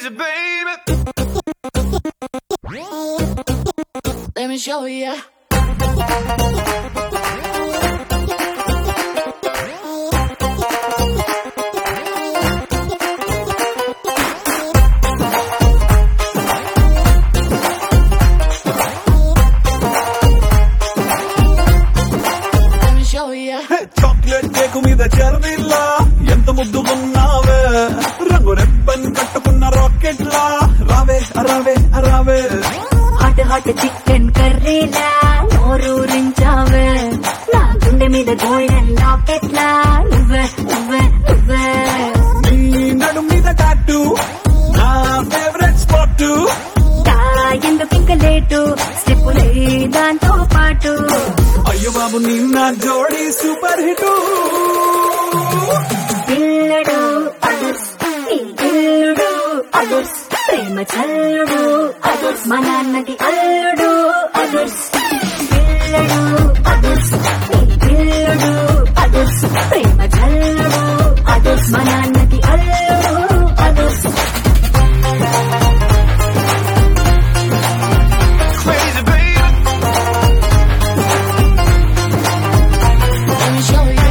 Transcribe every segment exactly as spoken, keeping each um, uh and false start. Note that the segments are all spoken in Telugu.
crazy, baby. Let me show ya. Chocolate cake మీద చెర్రీలా ఎంత ముద్దుకున్నావే, రంగు రెబ్బన్ కట్టుకున్న రాకెట్ లా రావే రావే రావే. హాట్ హాట్ చికెన్ కర్రీలా నోరూరించావే, నా గుండె మీద గోల్డెన్ లాకెట్ లా నువ్వే నువ్వే నువ్వే. నీ నడు మీద టాటూ నా ఫేవరెట్ స్పాట్, ఎందుకు ఇంక లేటు స్టెప్పులే దాంతో పాటు. అయ్యో బాబు నీ నా జోడీ సూపర్ హిట్. పిల్లడు అదుర్స్ ఈ పిల్లుడు అదుర్స్, ప్రేమ చల్లుడు అదుర్స్, మా నాన్నకి అల్లుడు అదుర్స్. పిల్లడు అదుర్స్ ఈ పిల్లుడు అదుర్స్, ప్రేమ చల్లుడు అదుర్స్, మా నాన్నకి అల్లుడు అదుర్స్. Crazy, baby. Let me show ya.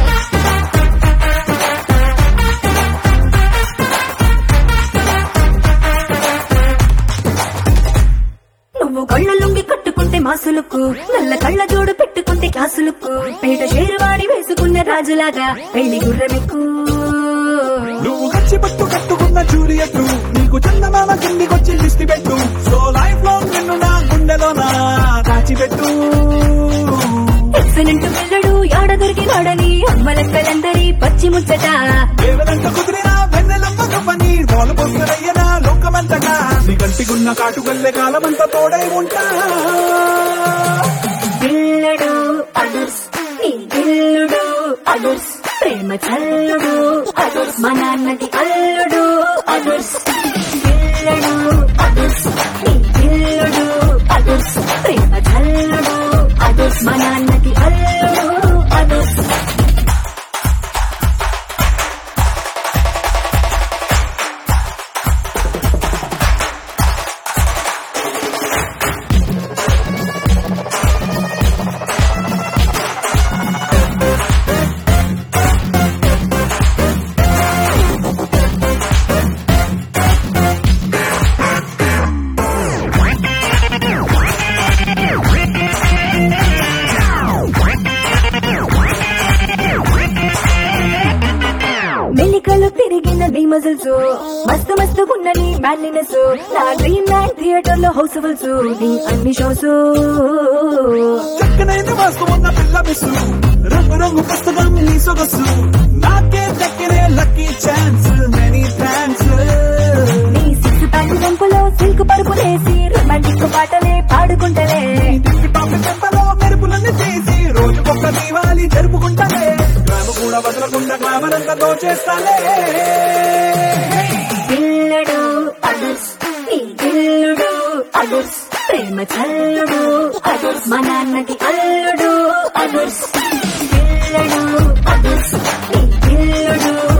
నువ్వు కళ్ళ లుంగి కట్టుకుంటే మాసులకు, నల్ల కళ్ళ జోడు పెట్టుకుంటే క్లాసులకు, పేట షేరువాడి వేసుకున్న రాజులాగా పెళ్లి గుర్రమిక్కు. నువ్వు కచ్చి పట్టు కట్టుకున్న జూలియట్, నీకు చందమామ కిందికొచ్చి లిస్టి పెట్టు, సో లైఫ్ లో నిన్ను నా గుండెలోనా దాచిపెట్టు. ఎక్సలెంట్ పిల్లడు యాడ దొరికినాడని అమ్మలక్కలందరి పచ్చి ముచ్చట. దేవదంట కుదిరిన వెన్నెలమ్మ పని వాళ్ళు పొందరయ్యనా లోకమంతగా, నీ కంటికున్న కాటుగల్లే కాలమంతా తోడై ఉంటా. పిల్లడు అదుర్స్ ఈ పిల్లుడు అదుర్స్, ప్రేమ చల్లుడు అదుర్స్, మా నాన్నకి అల్లుడు అదుర్స్. పిల్లడు అదుర్స్ ఈ పిల్లుడు అదుర్స్, ప్రేమ చల్లుడు అదుర్స్, మా నాన్నకి అల్లుడు అదుర్స్. మెలికలు తిరిగిన నీ మజిల్స్, మస్తు మస్తుకున్న నీ మ్యాన్లీనెస్, నా డ్రీమ్ నైట్ థియేటర్ లో హౌస్ఫుల్స్, నీ అన్ని షోస్. చక్కనైన వాస్తు ఉన్న పిల్ల మిస్సు, రంగు రంగు పుస్తకం నీ సొగసు, నాకే దక్కినే లక్కీ ఛాన్స్, మెనీ థ్యాంక్స్. నీ సిక్స్ ప్యాక్ గుంపులో సిల్క్ పరుపులేసి రొమాంటిక్ పాటలే పాడుకుంటలే, టిక్ టాక్ చెంపలో మెరుపులన్నీ చేసి రోజుకొక్క దీవాలి జరుపుకుంటాలే, గ్రామ కూడా వదలకుండా గ్రామరంతా దోచేస్తాలే. పిల్లడు అదుర్స్ ఈ పిల్లుడు అదుర్స్, ప్రేమ చల్లుడు అదుర్స్, మా నాన్నకి అల్లుడు అదుర్స్. పిల్లడు అదుర్స్ ఈ పిల్లుడు